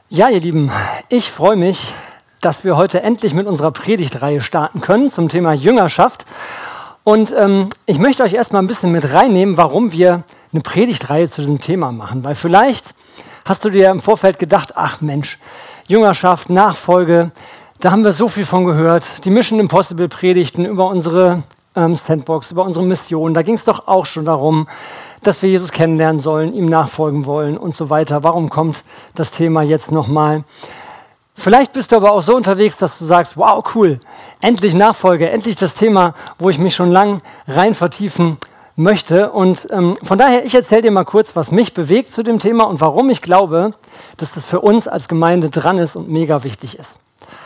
Ja, ihr Lieben, ich freue mich, dass wir heute endlich mit unserer Predigtreihe starten können zum Thema Jüngerschaft. Und ich möchte euch erstmal ein bisschen mit reinnehmen, warum wir eine Predigtreihe zu diesem Thema machen. Weil vielleicht hast du dir im Vorfeld gedacht, ach Mensch, Jüngerschaft, Nachfolge, da haben wir so viel von gehört. Die Mission Impossible Predigten über unsere Sandbox, über unsere Mission, da ging es doch auch schon darum, dass wir Jesus kennenlernen sollen, ihm nachfolgen wollen und so weiter. Warum kommt das Thema jetzt nochmal? Vielleicht bist du aber auch so unterwegs, dass du sagst, wow, cool, endlich Nachfolge, endlich das Thema, wo ich mich schon lang rein vertiefen möchte. Und von daher, ich erzähle dir mal kurz, was mich bewegt zu dem Thema und warum ich glaube, dass das für uns als Gemeinde dran ist und mega wichtig ist.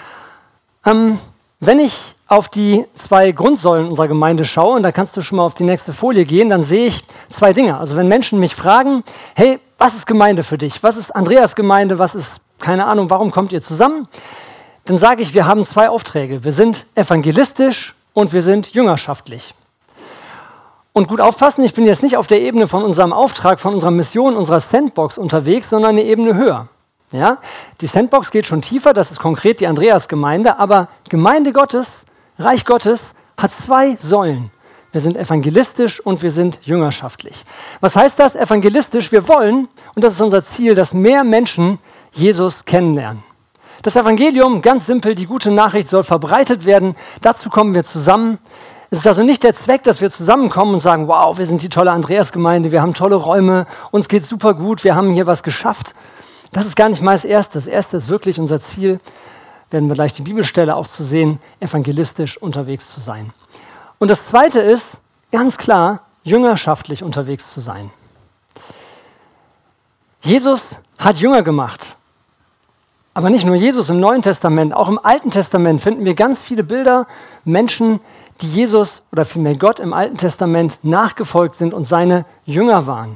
Wenn ich auf die zwei Grundsäulen unserer Gemeinde schaue, und da kannst du schon mal auf die nächste Folie gehen, dann sehe ich zwei Dinge. Also wenn Menschen mich fragen, hey, was ist Gemeinde für dich? Was ist Andreas Gemeinde? Was ist, keine Ahnung, warum kommt ihr zusammen? Dann sage ich, wir haben zwei Aufträge. Wir sind evangelistisch und wir sind jüngerschaftlich. Und gut aufpassen, ich bin jetzt nicht auf der Ebene von unserem Auftrag, von unserer Mission, unserer Sandbox unterwegs, sondern eine Ebene höher. Ja? Die Sandbox geht schon tiefer, das ist konkret die Andreas-Gemeinde, aber Gemeinde Gottes, Reich Gottes, hat zwei Säulen. Wir sind evangelistisch und wir sind jüngerschaftlich. Was heißt das? Evangelistisch, wir wollen, und das ist unser Ziel, dass mehr Menschen Jesus kennenlernen. Das Evangelium, ganz simpel, die gute Nachricht soll verbreitet werden, dazu kommen wir zusammen. Es ist also nicht der Zweck, dass wir zusammenkommen und sagen, wow, wir sind die tolle Andreas-Gemeinde, wir haben tolle Räume, uns geht's super gut, wir haben hier was geschafft. Das ist gar nicht mal das Erste. Das Erste ist wirklich unser Ziel, werden wir gleich die Bibelstelle auch zu sehen, evangelistisch unterwegs zu sein. Und das Zweite ist, ganz klar, jüngerschaftlich unterwegs zu sein. Jesus hat Jünger gemacht. Aber nicht nur Jesus im Neuen Testament, auch im Alten Testament finden wir ganz viele Bilder, Menschen, die Jesus oder vielmehr Gott im Alten Testament nachgefolgt sind und seine Jünger waren.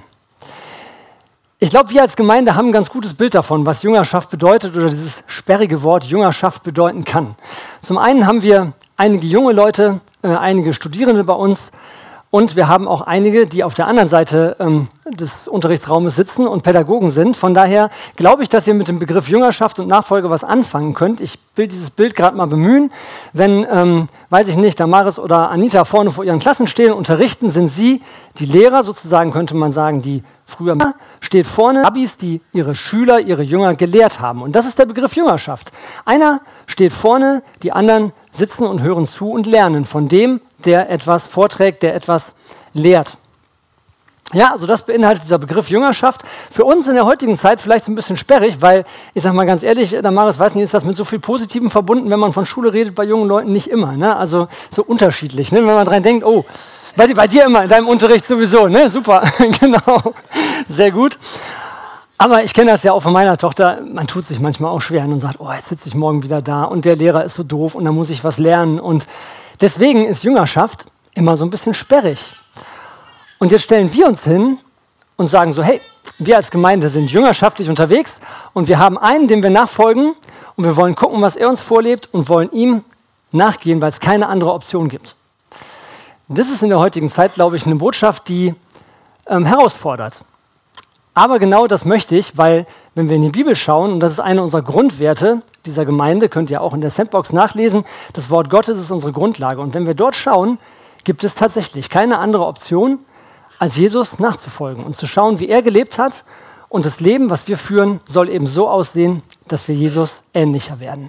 Ich glaube, wir als Gemeinde haben ein ganz gutes Bild davon, was Jüngerschaft bedeutet oder dieses sperrige Wort Jüngerschaft bedeuten kann. Zum einen haben wir einige junge Leute, einige Studierende bei uns und wir haben auch einige, die auf der anderen Seite des Unterrichtsraumes sitzen und Pädagogen sind. Von daher glaube ich, dass ihr mit dem Begriff Jüngerschaft und Nachfolge was anfangen könnt. Ich will dieses Bild gerade mal bemühen. Wenn, weiß ich nicht, Damaris oder Anita vorne vor ihren Klassen stehen und unterrichten, sind sie die Lehrer, sozusagen könnte man sagen, die früher steht vorne, Rabbis, die ihre Schüler, ihre Jünger gelehrt haben. Und das ist der Begriff Jüngerschaft. Einer steht vorne, die anderen sitzen und hören zu und lernen von dem, der etwas vorträgt, der etwas lehrt. Ja, also das beinhaltet dieser Begriff Jüngerschaft. Für uns in der heutigen Zeit vielleicht so ein bisschen sperrig, weil, ich sag mal ganz ehrlich, Damaris weiß nicht, ist das mit so viel Positivem verbunden, wenn man von Schule redet, bei jungen Leuten nicht immer. Ne? Also so unterschiedlich, ne? Wenn man dran denkt, oh, bei dir immer, in deinem Unterricht sowieso, ne? Super, genau, sehr gut. Aber ich kenne das ja auch von meiner Tochter, man tut sich manchmal auch schwer und sagt, oh, jetzt sitze ich morgen wieder da und der Lehrer ist so doof und dann muss ich was lernen. Und deswegen ist Jüngerschaft immer so ein bisschen sperrig. Und jetzt stellen wir uns hin und sagen so, hey, wir als Gemeinde sind jüngerschaftlich unterwegs und wir haben einen, dem wir nachfolgen und wir wollen gucken, was er uns vorlebt und wollen ihm nachgehen, weil es keine andere Option gibt. Das ist in der heutigen Zeit, glaube ich, eine Botschaft, die herausfordert. Aber genau das möchte ich, weil wenn wir in die Bibel schauen, und das ist eine unserer Grundwerte dieser Gemeinde, könnt ihr auch in der Sandbox nachlesen, das Wort Gottes ist unsere Grundlage. Und wenn wir dort schauen, gibt es tatsächlich keine andere Option, als Jesus nachzufolgen und zu schauen, wie er gelebt hat. Und das Leben, was wir führen, soll eben so aussehen, dass wir Jesus ähnlicher werden.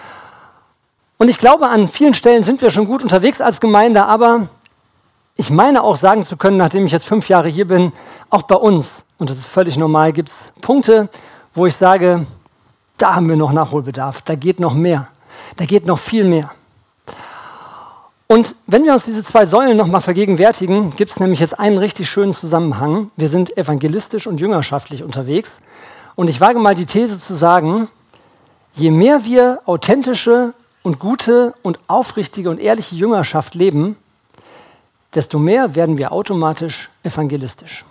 Und ich glaube, an vielen Stellen sind wir schon gut unterwegs als Gemeinde, aber ich meine auch sagen zu können, nachdem ich jetzt 5 Jahre hier bin, auch bei uns, und das ist völlig normal, gibt es Punkte, wo ich sage, da haben wir noch Nachholbedarf, da geht noch mehr, da geht noch viel mehr. Und wenn wir uns diese zwei Säulen nochmal vergegenwärtigen, gibt es nämlich jetzt einen richtig schönen Zusammenhang. Wir sind evangelistisch und jüngerschaftlich unterwegs. Und ich wage mal die These zu sagen, je mehr wir authentische und gute und aufrichtige und ehrliche Jüngerschaft leben, desto mehr werden wir automatisch evangelistisch.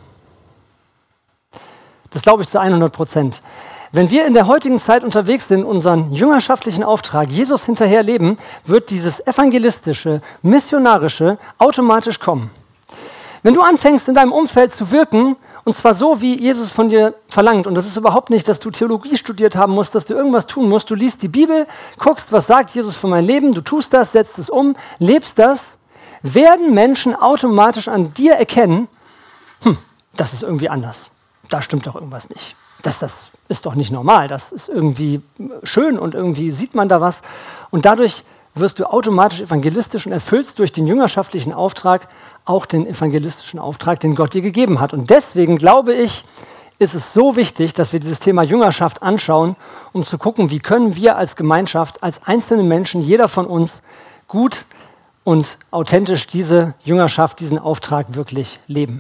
Das glaube ich zu 100%. Wenn wir in der heutigen Zeit unterwegs sind, unseren jüngerschaftlichen Auftrag, Jesus hinterher leben, wird dieses evangelistische, missionarische automatisch kommen. Wenn du anfängst, in deinem Umfeld zu wirken Und zwar so, wie Jesus von dir verlangt. Und das ist überhaupt nicht, dass du Theologie studiert haben musst, dass du irgendwas tun musst. Du liest die Bibel, guckst, was sagt Jesus für mein Leben, du tust das, setzt es um, lebst das. Werden Menschen automatisch an dir erkennen, das ist irgendwie anders. Da stimmt doch irgendwas nicht. Das ist doch nicht normal. Das ist irgendwie schön und irgendwie sieht man da was. Und dadurch wirst du automatisch evangelistisch und erfüllst durch den jüngerschaftlichen Auftrag auch den evangelistischen Auftrag, den Gott dir gegeben hat. Und deswegen glaube ich, ist es so wichtig, dass wir dieses Thema Jüngerschaft anschauen, um zu gucken, wie können wir als Gemeinschaft, als einzelne Menschen, jeder von uns, gut und authentisch diese Jüngerschaft, diesen Auftrag wirklich leben.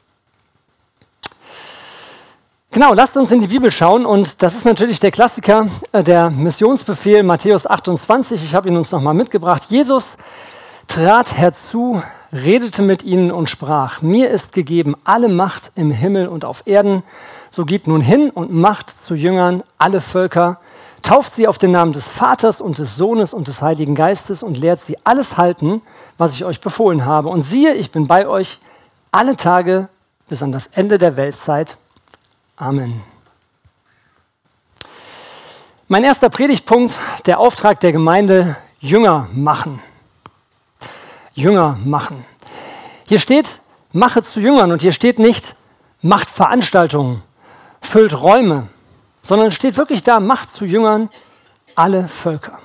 Genau, lasst uns in die Bibel schauen und das ist natürlich der Klassiker, der Missionsbefehl Matthäus 28. Ich habe ihn uns nochmal mitgebracht. Jesus trat herzu, redete mit ihnen und sprach: Mir ist gegeben alle Macht im Himmel und auf Erden. So geht nun hin und macht zu Jüngern alle Völker, tauft sie auf den Namen des Vaters und des Sohnes und des Heiligen Geistes und lehrt sie alles halten, was ich euch befohlen habe. Und siehe, ich bin bei euch alle Tage bis an das Ende der Weltzeit. Amen. Mein erster Predigtpunkt, der Auftrag der Gemeinde: Jünger machen. Jünger machen. Hier steht, mache zu Jüngern, und hier steht nicht, macht Veranstaltungen, füllt Räume, sondern es steht wirklich da, macht zu Jüngern alle Völker.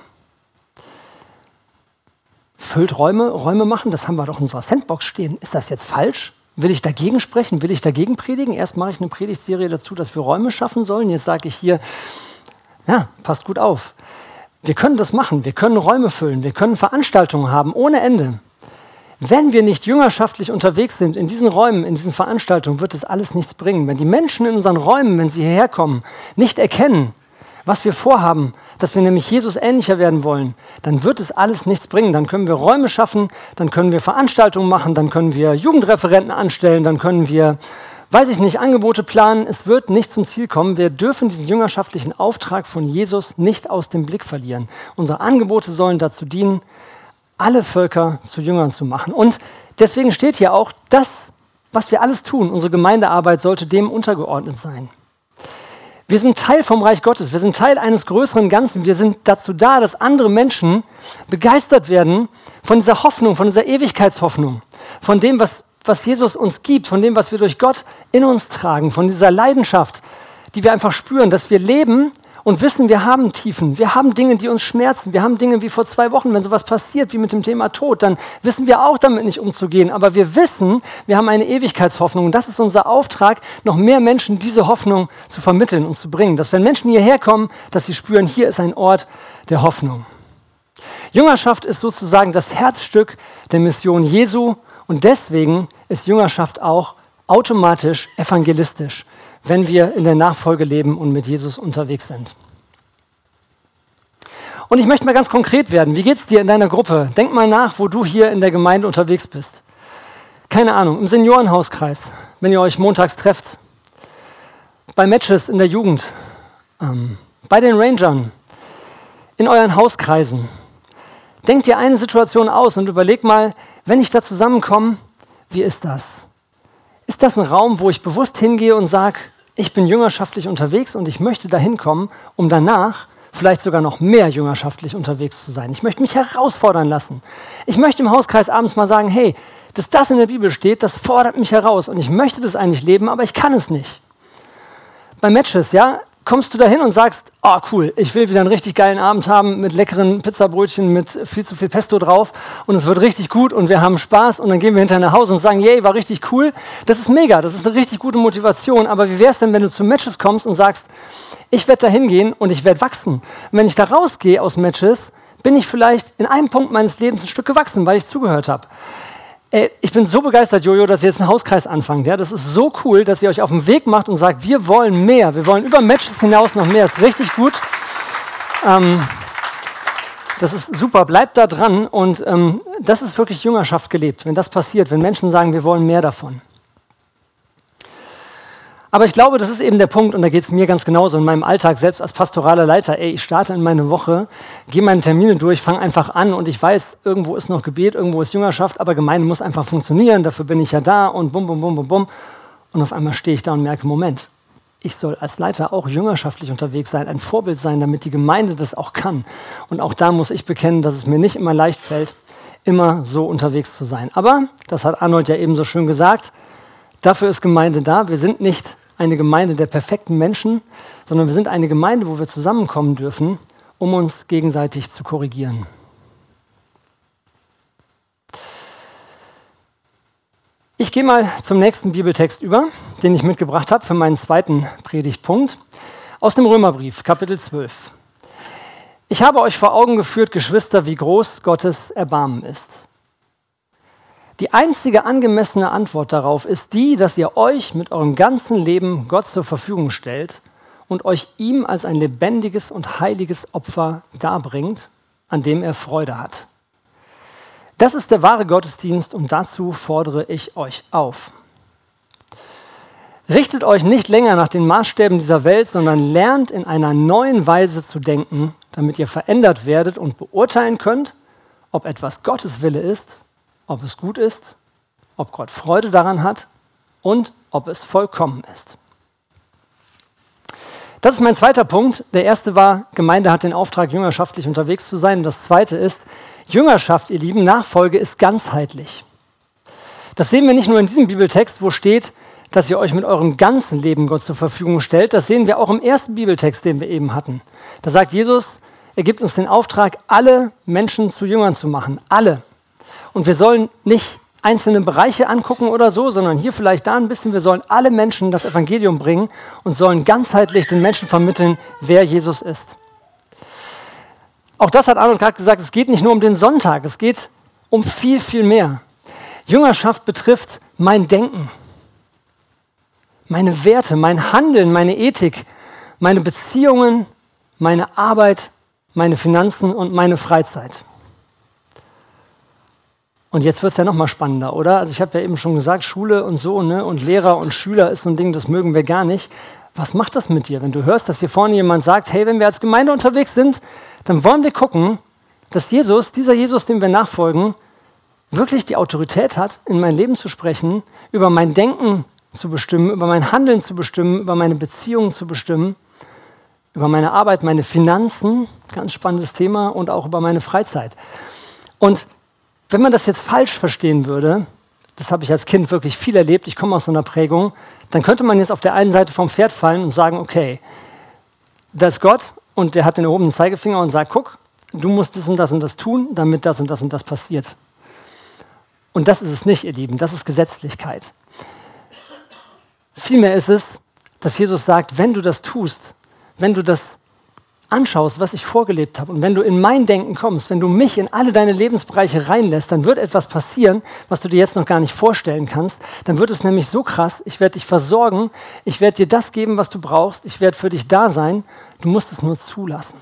Füllt Räume machen, das haben wir doch in unserer Sandbox stehen. Ist das jetzt falsch? Will ich dagegen sprechen? Will ich dagegen predigen? Erst mache ich eine Predigtserie dazu, dass wir Räume schaffen sollen. Jetzt sage ich hier, ja, passt gut auf. Wir können das machen. Wir können Räume füllen. Wir können Veranstaltungen haben ohne Ende. Wenn wir nicht jüngerschaftlich unterwegs sind in diesen Räumen, in diesen Veranstaltungen, wird es alles nichts bringen. Wenn die Menschen in unseren Räumen, wenn sie hierher kommen, nicht erkennen, was wir vorhaben, dass wir nämlich Jesus ähnlicher werden wollen, dann wird es alles nichts bringen. Dann können wir Räume schaffen, dann können wir Veranstaltungen machen, dann können wir Jugendreferenten anstellen, dann können wir, weiß ich nicht, Angebote planen. Es wird nicht zum Ziel kommen. Wir dürfen diesen jüngerschaftlichen Auftrag von Jesus nicht aus dem Blick verlieren. Unsere Angebote sollen dazu dienen, alle Völker zu Jüngern zu machen. Und deswegen steht hier auch, das, was wir alles tun, unsere Gemeindearbeit sollte dem untergeordnet sein. Wir sind Teil vom Reich Gottes, wir sind Teil eines größeren Ganzen. Wir sind dazu da, dass andere Menschen begeistert werden von dieser Hoffnung, von dieser Ewigkeitshoffnung, von dem, was Jesus uns gibt, von dem, was wir durch Gott in uns tragen, von dieser Leidenschaft, die wir einfach spüren, dass wir leben und wissen, wir haben Tiefen, wir haben Dinge, die uns schmerzen, wir haben Dinge wie vor 2 Wochen, wenn sowas passiert, wie mit dem Thema Tod, dann wissen wir auch damit nicht umzugehen, aber wir wissen, wir haben eine Ewigkeitshoffnung und das ist unser Auftrag, noch mehr Menschen diese Hoffnung zu vermitteln und zu bringen, dass wenn Menschen hierher kommen, dass sie spüren, hier ist ein Ort der Hoffnung. Jüngerschaft ist sozusagen das Herzstück der Mission Jesu und deswegen ist Jüngerschaft auch automatisch evangelistisch, wenn wir in der Nachfolge leben und mit Jesus unterwegs sind. Und ich möchte mal ganz konkret werden. Wie geht's dir in deiner Gruppe? Denk mal nach, wo du hier in der Gemeinde unterwegs bist. Keine Ahnung, im Seniorenhauskreis, wenn ihr euch montags trefft, bei Matches in der Jugend, bei den Rangern, in euren Hauskreisen. Denkt dir eine Situation aus und überleg mal, wenn ich da zusammenkomme, wie ist das? Ist das ein Raum, wo ich bewusst hingehe und sage, ich bin jüngerschaftlich unterwegs und ich möchte da hinkommen, um danach vielleicht sogar noch mehr jüngerschaftlich unterwegs zu sein? Ich möchte mich herausfordern lassen. Ich möchte im Hauskreis abends mal sagen, hey, dass das in der Bibel steht, das fordert mich heraus und ich möchte das eigentlich leben, aber ich kann es nicht. Bei Matches, ja, kommst du da hin und sagst, oh cool, ich will wieder einen richtig geilen Abend haben mit leckeren Pizzabrötchen mit viel zu viel Pesto drauf und es wird richtig gut und wir haben Spaß und dann gehen wir hinterher nach Hause und sagen, yay, war richtig cool. Das ist mega, das ist eine richtig gute Motivation, aber wie wäre es denn, wenn du zu Matches kommst und sagst, ich werde da hingehen und ich werde wachsen. Und wenn ich da rausgehe aus Matches, bin ich vielleicht in einem Punkt meines Lebens ein Stück gewachsen, weil ich zugehört habe. Ich bin so begeistert, Jojo, dass ihr jetzt einen Hauskreis anfangt. Ja? Das ist so cool, dass ihr euch auf den Weg macht und sagt, wir wollen mehr. Wir wollen über Matches hinaus noch mehr. Das ist richtig gut. Das ist super. Bleibt da dran. Und das ist wirklich Jüngerschaft gelebt, wenn das passiert, wenn Menschen sagen, wir wollen mehr davon. Aber ich glaube, das ist eben der Punkt, und da geht es mir ganz genauso in meinem Alltag, selbst als pastoraler Leiter. Ich starte in meine Woche, gehe meine Termine durch, fange einfach an und ich weiß, irgendwo ist noch Gebet, irgendwo ist Jüngerschaft, aber Gemeinde muss einfach funktionieren, dafür bin ich ja da und bum, bum, bum, bum, bum. Und auf einmal stehe ich da und merke, Moment, ich soll als Leiter auch jüngerschaftlich unterwegs sein, ein Vorbild sein, damit die Gemeinde das auch kann. Und auch da muss ich bekennen, dass es mir nicht immer leicht fällt, immer so unterwegs zu sein. Aber, das hat Arnold ja eben so schön gesagt, dafür ist Gemeinde da. Wir sind nicht eine Gemeinde der perfekten Menschen, sondern wir sind eine Gemeinde, wo wir zusammenkommen dürfen, um uns gegenseitig zu korrigieren. Ich gehe mal zum nächsten Bibeltext über, den ich mitgebracht habe für meinen zweiten Predigtpunkt, aus dem Römerbrief, Kapitel 12. Ich habe euch vor Augen geführt, Geschwister, wie groß Gottes Erbarmen ist. Die einzige angemessene Antwort darauf ist die, dass ihr euch mit eurem ganzen Leben Gott zur Verfügung stellt und euch ihm als ein lebendiges und heiliges Opfer darbringt, an dem er Freude hat. Das ist der wahre Gottesdienst und dazu fordere ich euch auf. Richtet euch nicht länger nach den Maßstäben dieser Welt, sondern lernt in einer neuen Weise zu denken, damit ihr verändert werdet und beurteilen könnt, ob etwas Gottes Wille ist, ob es gut ist, ob Gott Freude daran hat und ob es vollkommen ist. Das ist mein zweiter Punkt. Der erste war, Gemeinde hat den Auftrag, jüngerschaftlich unterwegs zu sein. Und das zweite ist, Jüngerschaft, ihr Lieben, Nachfolge ist ganzheitlich. Das sehen wir nicht nur in diesem Bibeltext, wo steht, dass ihr euch mit eurem ganzen Leben Gott zur Verfügung stellt. Das sehen wir auch im ersten Bibeltext, den wir eben hatten. Da sagt Jesus, er gibt uns den Auftrag, alle Menschen zu Jüngern zu machen. Alle. Und wir sollen nicht einzelne Bereiche angucken oder so, sondern hier vielleicht da ein bisschen. Wir sollen alle Menschen das Evangelium bringen und sollen ganzheitlich den Menschen vermitteln, wer Jesus ist. Auch das hat Arnold gerade gesagt, es geht nicht nur um den Sonntag, es geht um viel, viel mehr. Jüngerschaft betrifft mein Denken, meine Werte, mein Handeln, meine Ethik, meine Beziehungen, meine Arbeit, meine Finanzen und meine Freizeit. Und jetzt wird es ja noch mal spannender, oder? Also ich habe ja eben schon gesagt, Schule und so, ne? Und Lehrer und Schüler ist so ein Ding, das mögen wir gar nicht. Was macht das mit dir, wenn du hörst, dass hier vorne jemand sagt, hey, wenn wir als Gemeinde unterwegs sind, dann wollen wir gucken, dass Jesus, dieser Jesus, dem wir nachfolgen, wirklich die Autorität hat, in mein Leben zu sprechen, über mein Denken zu bestimmen, über mein Handeln zu bestimmen, über meine Beziehungen zu bestimmen, über meine Arbeit, meine Finanzen, ganz spannendes Thema, und auch über meine Freizeit. Und wenn man das jetzt falsch verstehen würde, das habe ich als Kind wirklich viel erlebt, ich komme aus so einer Prägung, dann könnte man jetzt auf der einen Seite vom Pferd fallen und sagen, okay, da ist Gott und der hat den erhobenen Zeigefinger und sagt, guck, du musst das und das tun, damit das und das passiert. Und das ist es nicht, ihr Lieben, das ist Gesetzlichkeit. Vielmehr ist es, dass Jesus sagt, wenn du das tust, wenn du das anschaust, was ich vorgelebt habe, und wenn du in mein Denken kommst, wenn du mich in alle deine Lebensbereiche reinlässt, dann wird etwas passieren, was du dir jetzt noch gar nicht vorstellen kannst. Dann wird es nämlich so krass, ich werde dich versorgen, ich werde dir das geben, was du brauchst, ich werde für dich da sein, du musst es nur zulassen.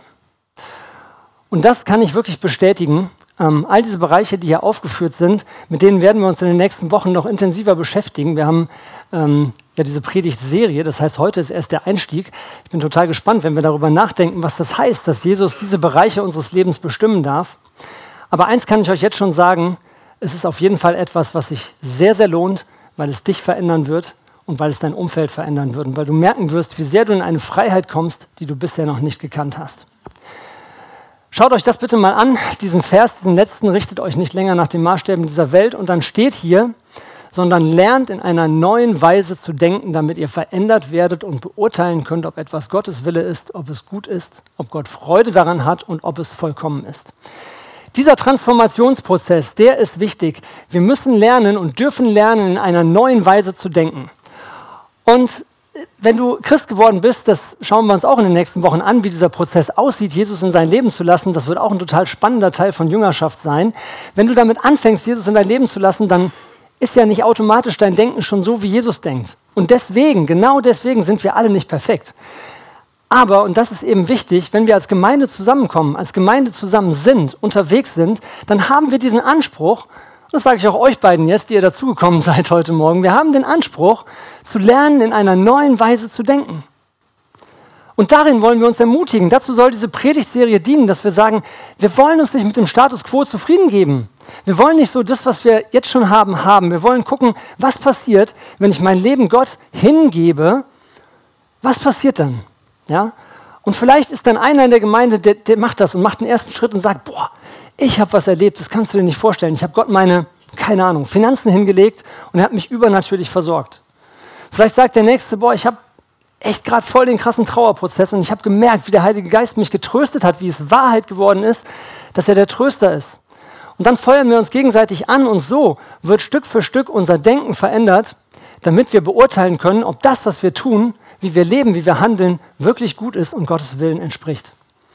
Und das kann ich wirklich bestätigen. All diese Bereiche, die hier aufgeführt sind, mit denen werden wir uns in den nächsten Wochen noch intensiver beschäftigen. Wir haben ja diese Predigtserie, das heißt, heute ist erst der Einstieg. Ich bin total gespannt, wenn wir darüber nachdenken, was das heißt, dass Jesus diese Bereiche unseres Lebens bestimmen darf. Aber eins kann ich euch jetzt schon sagen, es ist auf jeden Fall etwas, was sich sehr, sehr lohnt, weil es dich verändern wird und weil es dein Umfeld verändern wird und weil du merken wirst, wie sehr du in eine Freiheit kommst, die du bisher noch nicht gekannt hast. Schaut euch das bitte mal an, diesen Vers, diesen letzten, richtet euch nicht länger nach den Maßstäben dieser Welt, und dann steht hier, sondern lernt in einer neuen Weise zu denken, damit ihr verändert werdet und beurteilen könnt, ob etwas Gottes Wille ist, ob es gut ist, ob Gott Freude daran hat und ob es vollkommen ist. Dieser Transformationsprozess, der ist wichtig. Wir müssen lernen und dürfen lernen, in einer neuen Weise zu denken. Und wenn du Christ geworden bist, das schauen wir uns auch in den nächsten Wochen an, wie dieser Prozess aussieht, Jesus in sein Leben zu lassen. Das wird auch ein total spannender Teil von Jüngerschaft sein. Wenn du damit anfängst, Jesus in dein Leben zu lassen, dann ist ja nicht automatisch dein Denken schon so, wie Jesus denkt. Und deswegen, genau deswegen sind wir alle nicht perfekt. Aber, und das ist eben wichtig, wenn wir als Gemeinde zusammenkommen, als Gemeinde zusammen sind, unterwegs sind, dann haben wir diesen Anspruch, das sage ich auch euch beiden jetzt, die ihr dazugekommen seid heute Morgen, wir haben den Anspruch, zu lernen, in einer neuen Weise zu denken. Und darin wollen wir uns ermutigen. Dazu soll diese Predigtserie dienen, dass wir sagen, wir wollen uns nicht mit dem Status quo zufrieden geben, Wir wollen nicht so das, was wir jetzt schon haben, haben. Wir wollen gucken, was passiert, wenn ich mein Leben Gott hingebe. Was passiert dann? Ja? Und vielleicht ist dann einer in der Gemeinde, der macht das und macht den ersten Schritt und sagt, boah, ich habe was erlebt, das kannst du dir nicht vorstellen. Ich habe Gott meine, keine Ahnung, Finanzen hingelegt und er hat mich übernatürlich versorgt. Vielleicht sagt der Nächste, boah, ich habe echt gerade voll den krassen Trauerprozess und ich habe gemerkt, wie der Heilige Geist mich getröstet hat, wie es Wahrheit geworden ist, dass er der Tröster ist. Und dann feuern wir uns gegenseitig an und so wird Stück für Stück unser Denken verändert, damit wir beurteilen können, ob das, was wir tun, wie wir leben, wie wir handeln, wirklich gut ist und Gottes Willen entspricht.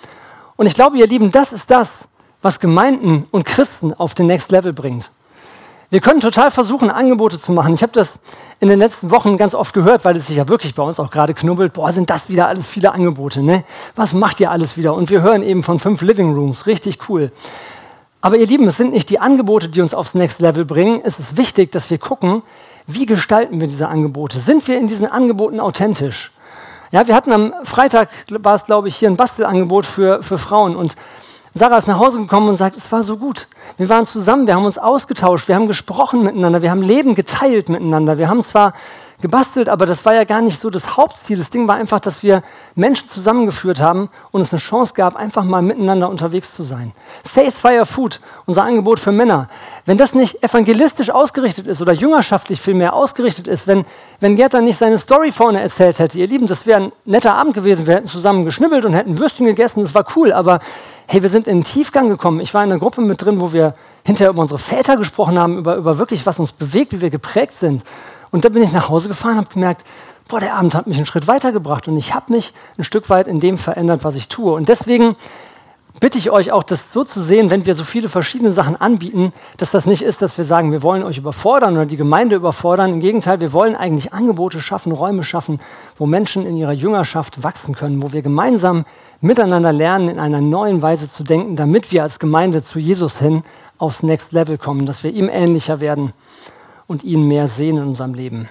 Und ich glaube, ihr Lieben, das ist das, was Gemeinden und Christen auf den Next Level bringt. Wir können total versuchen, Angebote zu machen. Ich habe das in den letzten Wochen ganz oft gehört, weil es sich ja wirklich bei uns auch gerade knubbelt. Boah, sind das wieder alles viele Angebote, ne? Was macht ihr alles wieder? Und wir hören eben von 5 Living Rooms, richtig cool. Aber ihr Lieben, es sind nicht die Angebote, die uns aufs Next Level bringen. Es ist wichtig, dass wir gucken, wie gestalten wir diese Angebote? Sind wir in diesen Angeboten authentisch? Ja, wir hatten am Freitag, war es glaube ich, hier ein Bastelangebot für Frauen und Sarah ist nach Hause gekommen und sagt, es war so gut. Wir waren zusammen, wir haben uns ausgetauscht, wir haben gesprochen miteinander, wir haben Leben geteilt miteinander. Wir haben zwar gebastelt, aber das war ja gar nicht so das Hauptziel. Das Ding war einfach, dass wir Menschen zusammengeführt haben und es eine Chance gab, einfach mal miteinander unterwegs zu sein. Faith Fire Food, unser Angebot für Männer. Wenn das nicht evangelistisch ausgerichtet ist oder jüngerschaftlich vielmehr ausgerichtet ist, wenn Gerd dann nicht seine Story vorne erzählt hätte, ihr Lieben, das wäre ein netter Abend gewesen, wir hätten zusammen geschnibbelt und hätten Würstchen gegessen, das war cool, aber hey, wir sind in den Tiefgang gekommen. Ich war in einer Gruppe mit drin, wo wir hinterher über unsere Väter gesprochen haben, über wirklich, was uns bewegt, wie wir geprägt sind. Und da bin ich nach Hause gefahren und habe gemerkt, boah, der Abend hat mich einen Schritt weitergebracht und ich habe mich ein Stück weit in dem verändert, was ich tue. Und deswegen bitte ich euch auch, das so zu sehen, wenn wir so viele verschiedene Sachen anbieten, dass das nicht ist, dass wir sagen, wir wollen euch überfordern oder die Gemeinde überfordern. Im Gegenteil, wir wollen eigentlich Angebote schaffen, Räume schaffen, wo Menschen in ihrer Jüngerschaft wachsen können, wo wir gemeinsam miteinander lernen, in einer neuen Weise zu denken, damit wir als Gemeinde zu Jesus hin aufs Next Level kommen, dass wir ihm ähnlicher werden und ihn mehr sehen in unserem Leben.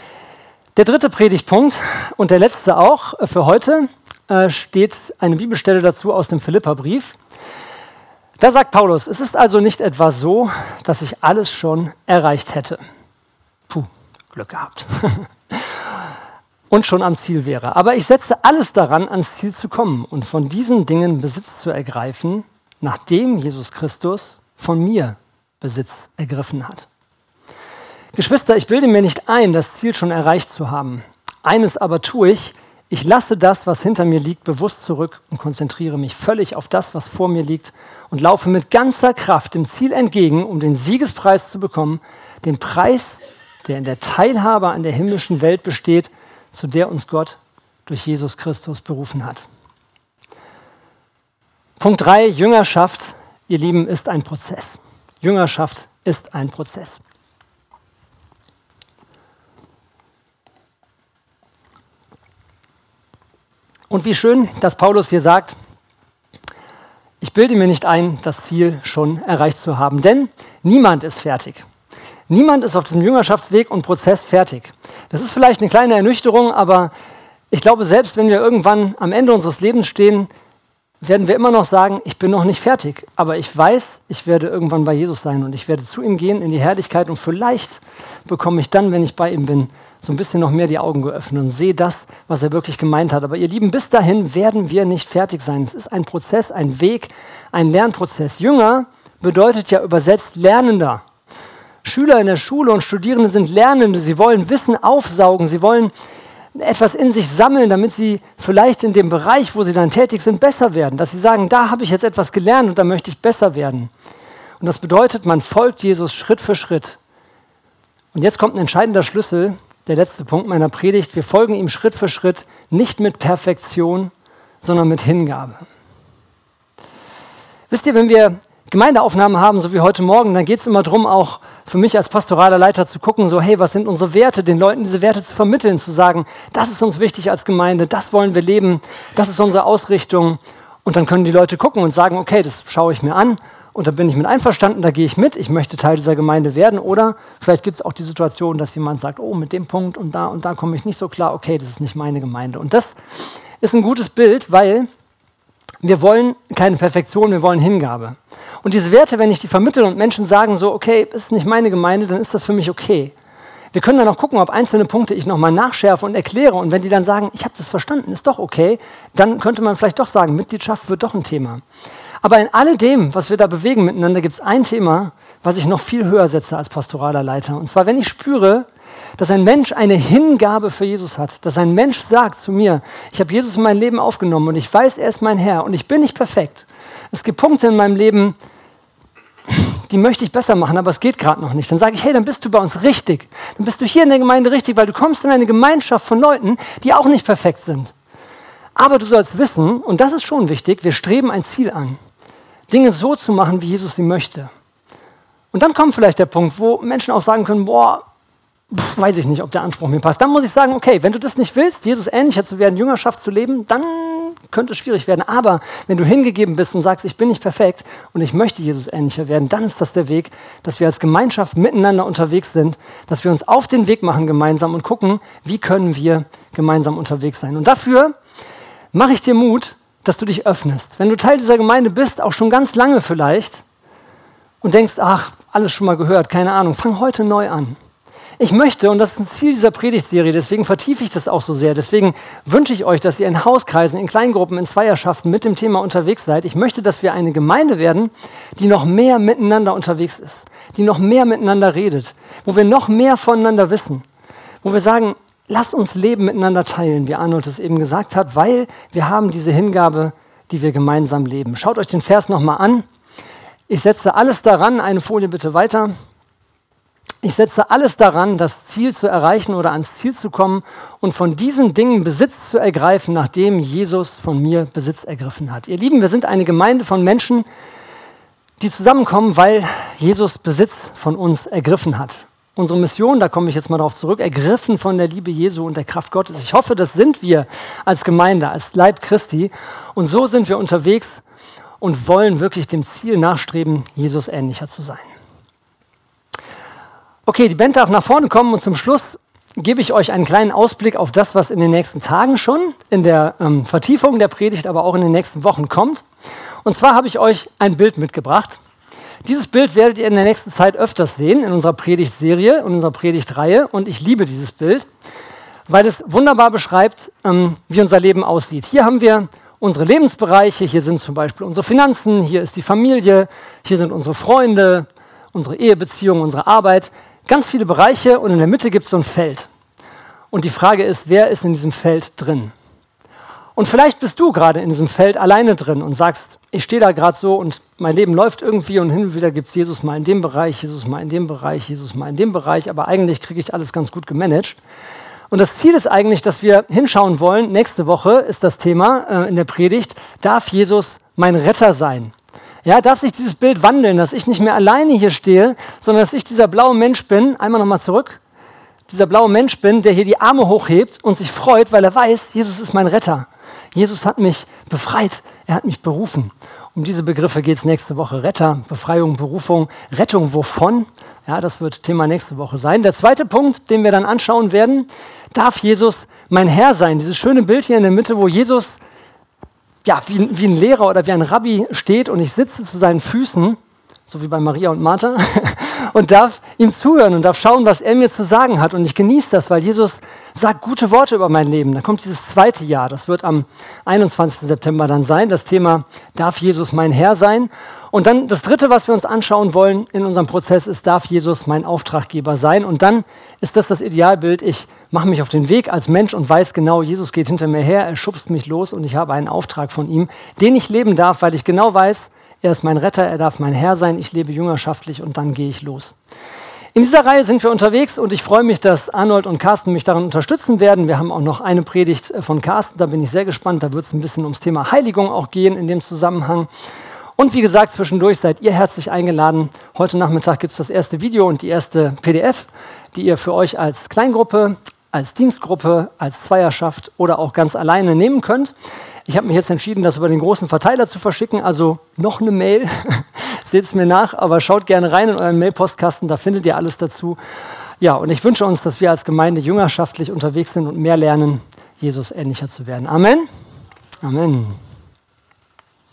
Der dritte Predigtpunkt und der letzte auch für heute steht eine Bibelstelle dazu aus dem Philipperbrief. Da sagt Paulus, es ist also nicht etwa so, dass ich alles schon erreicht hätte. Puh, Glück gehabt. Und schon am Ziel wäre. Aber ich setze alles daran, ans Ziel zu kommen und von diesen Dingen Besitz zu ergreifen, nachdem Jesus Christus von mir Besitz ergriffen hat. Geschwister, ich bilde mir nicht ein, das Ziel schon erreicht zu haben. Eines aber tue ich, ich lasse das, was hinter mir liegt, bewusst zurück und konzentriere mich völlig auf das, was vor mir liegt und laufe mit ganzer Kraft dem Ziel entgegen, um den Siegespreis zu bekommen, den Preis, der in der Teilhabe an der himmlischen Welt besteht, zu der uns Gott durch Jesus Christus berufen hat. Punkt 3, Jüngerschaft, ihr Lieben, ist ein Prozess. Jüngerschaft ist ein Prozess. Und wie schön, dass Paulus hier sagt, ich bilde mir nicht ein, das Ziel schon erreicht zu haben, denn niemand ist fertig. Niemand ist auf diesem Jüngerschaftsweg und Prozess fertig. Das ist vielleicht eine kleine Ernüchterung, aber ich glaube, selbst wenn wir irgendwann am Ende unseres Lebens stehen, werden wir immer noch sagen, ich bin noch nicht fertig. Aber ich weiß, ich werde irgendwann bei Jesus sein und ich werde zu ihm gehen in die Herrlichkeit und vielleicht bekomme ich dann, wenn ich bei ihm bin, so ein bisschen noch mehr die Augen geöffnet und sehe das, was er wirklich gemeint hat. Aber ihr Lieben, bis dahin werden wir nicht fertig sein. Es ist ein Prozess, ein Weg, ein Lernprozess. Jünger bedeutet ja übersetzt Lernender. Schüler in der Schule und Studierende sind Lernende. Sie wollen Wissen aufsaugen. Sie wollen etwas in sich sammeln, damit sie vielleicht in dem Bereich, wo sie dann tätig sind, besser werden. Dass sie sagen, da habe ich jetzt etwas gelernt und da möchte ich besser werden. Und das bedeutet, man folgt Jesus Schritt für Schritt. Und jetzt kommt ein entscheidender Schlüssel, der letzte Punkt meiner Predigt. Wir folgen ihm Schritt für Schritt, nicht mit Perfektion, sondern mit Hingabe. Wisst ihr, wenn wir Gemeindeaufnahmen haben, so wie heute Morgen, dann geht es immer darum, auch für mich als pastoraler Leiter zu gucken, so hey, was sind unsere Werte, den Leuten diese Werte zu vermitteln, zu sagen, das ist uns wichtig als Gemeinde, das wollen wir leben, das ist unsere Ausrichtung. Und dann können die Leute gucken und sagen, okay, das schaue ich mir an und da bin ich mit einverstanden, da gehe ich mit, ich möchte Teil dieser Gemeinde werden. Oder vielleicht gibt es auch die Situation, dass jemand sagt, oh, mit dem Punkt und da komme ich nicht so klar, okay, das ist nicht meine Gemeinde. Und das ist ein gutes Bild, weil wir wollen keine Perfektion, wir wollen Hingabe. Und Und diese Werte, wenn ich die vermittle und Menschen sagen so, okay, ist nicht meine Gemeinde, dann ist das für mich okay. Wir können dann auch gucken, ob einzelne Punkte ich nochmal nachschärfe und erkläre. Und wenn die dann sagen, ich habe das verstanden, ist doch okay, dann könnte man vielleicht doch sagen, Mitgliedschaft wird doch ein Thema. Aber in alledem, was wir da bewegen miteinander, gibt es ein Thema, was ich noch viel höher setze als pastoraler Leiter. Und zwar, wenn ich spüre, dass ein Mensch eine Hingabe für Jesus hat, dass ein Mensch sagt zu mir, ich habe Jesus in mein Leben aufgenommen und ich weiß, er ist mein Herr und ich bin nicht perfekt. Es gibt Punkte in meinem Leben, die möchte ich besser machen, aber es geht gerade noch nicht. Dann sage ich, hey, dann bist du bei uns richtig. Dann bist du hier in der Gemeinde richtig, weil du kommst in eine Gemeinschaft von Leuten, die auch nicht perfekt sind. Aber du sollst wissen, und das ist schon wichtig, wir streben ein Ziel an. Dinge so zu machen, wie Jesus sie möchte. Und dann kommt vielleicht der Punkt, wo Menschen auch sagen können, boah, weiß ich nicht, ob der Anspruch mir passt. Dann muss ich sagen, okay, wenn du das nicht willst, Jesus ähnlicher zu werden, Jüngerschaft zu leben, dann könnte es schwierig werden. Aber wenn du hingegeben bist und sagst, ich bin nicht perfekt und ich möchte Jesus ähnlicher werden, dann ist das der Weg, dass wir als Gemeinschaft miteinander unterwegs sind, dass wir uns auf den Weg machen gemeinsam und gucken, wie können wir gemeinsam unterwegs sein. Und dafür mache ich dir Mut, dass du dich öffnest. Wenn du Teil dieser Gemeinde bist, auch schon ganz lange vielleicht, und denkst, ach, alles schon mal gehört, keine Ahnung, fang heute neu an. Ich möchte, und das ist ein Ziel dieser Predigtserie, deswegen vertiefe ich das auch so sehr, deswegen wünsche ich euch, dass ihr in Hauskreisen, in Kleingruppen, in Zweierschaften mit dem Thema unterwegs seid. Ich möchte, dass wir eine Gemeinde werden, die noch mehr miteinander unterwegs ist, die noch mehr miteinander redet, wo wir noch mehr voneinander wissen, wo wir sagen, lasst uns Leben miteinander teilen, wie Arnold es eben gesagt hat, weil wir haben diese Hingabe, die wir gemeinsam leben. Schaut euch den Vers nochmal an. Ich setze alles daran, eine Folie bitte weiter. Ich setze alles daran, das Ziel zu erreichen oder ans Ziel zu kommen und von diesen Dingen Besitz zu ergreifen, nachdem Jesus von mir Besitz ergriffen hat. Ihr Lieben, wir sind eine Gemeinde von Menschen, die zusammenkommen, weil Jesus Besitz von uns ergriffen hat. Unsere Mission, da komme ich jetzt mal darauf zurück, ergriffen von der Liebe Jesu und der Kraft Gottes. Ich hoffe, das sind wir als Gemeinde, als Leib Christi. Und so sind wir unterwegs und wollen wirklich dem Ziel nachstreben, Jesus ähnlicher zu sein. Okay, die Band darf nach vorne kommen und zum Schluss gebe ich euch einen kleinen Ausblick auf das, was in den nächsten Tagen schon in der Vertiefung der Predigt, aber auch in den nächsten Wochen kommt. Und zwar habe ich euch ein Bild mitgebracht. Dieses Bild werdet ihr in der nächsten Zeit öfters sehen in unserer Predigtserie, in unserer Predigtreihe. Und ich liebe dieses Bild, weil es wunderbar beschreibt, wie unser Leben aussieht. Hier haben wir unsere Lebensbereiche, hier sind zum Beispiel unsere Finanzen, hier ist die Familie, hier sind unsere Freunde, unsere Ehebeziehungen, unsere Arbeit. Ganz viele Bereiche und in der Mitte gibt es so ein Feld. Und die Frage ist, wer ist in diesem Feld drin? Und vielleicht bist du gerade in diesem Feld alleine drin und sagst, ich stehe da gerade so und mein Leben läuft irgendwie und hin und wieder gibt es Jesus mal in dem Bereich, Jesus mal in dem Bereich, Jesus mal in dem Bereich, aber eigentlich kriege ich alles ganz gut gemanagt. Und das Ziel ist eigentlich, dass wir hinschauen wollen, nächste Woche ist das Thema in der Predigt, darf Jesus mein Retter sein? Ja, darf sich dieses Bild wandeln, dass ich nicht mehr alleine hier stehe, sondern dass ich dieser blaue Mensch bin, einmal nochmal zurück, dieser blaue Mensch bin, der hier die Arme hochhebt und sich freut, weil er weiß, Jesus ist mein Retter. Jesus hat mich befreit, er hat mich berufen. Um diese Begriffe geht es nächste Woche. Retter, Befreiung, Berufung, Rettung wovon? Ja, das wird Thema nächste Woche sein. Der zweite Punkt, den wir dann anschauen werden, darf Jesus mein Herr sein? Dieses schöne Bild hier in der Mitte, wo Jesus ja, wie ein Lehrer oder wie ein Rabbi steht und ich sitze zu seinen Füßen, so wie bei Maria und Martha, und darf ihm zuhören und darf schauen, was er mir zu sagen hat. Und ich genieße das, weil Jesus sagt gute Worte über mein Leben. Da kommt dieses zweite Jahr, das wird am 21. September dann sein, das Thema, darf Jesus mein Herr sein? Und dann das dritte, was wir uns anschauen wollen in unserem Prozess, ist, darf Jesus mein Auftraggeber sein? Und dann ist das Idealbild, ich mache mich auf den Weg als Mensch und weiß genau, Jesus geht hinter mir her, er schubst mich los und ich habe einen Auftrag von ihm, den ich leben darf, weil ich genau weiß, er ist mein Retter, er darf mein Herr sein, ich lebe jüngerschaftlich und dann gehe ich los. In dieser Reihe sind wir unterwegs und ich freue mich, dass Arnold und Carsten mich daran unterstützen werden. Wir haben auch noch eine Predigt von Carsten, da bin ich sehr gespannt, da wird es ein bisschen ums Thema Heiligung auch gehen in dem Zusammenhang. Und wie gesagt, zwischendurch seid ihr herzlich eingeladen. Heute Nachmittag gibt es das erste Video und die erste PDF, die ihr für euch als Kleingruppe, als Dienstgruppe, als Zweierschaft oder auch ganz alleine nehmen könnt. Ich habe mich jetzt entschieden, das über den großen Verteiler zu verschicken, also noch eine Mail, seht es mir nach, aber schaut gerne rein in euren Mailpostkasten, da findet ihr alles dazu. Ja, und ich wünsche uns, dass wir als Gemeinde jüngerschaftlich unterwegs sind und mehr lernen, Jesus ähnlicher zu werden. Amen. Amen.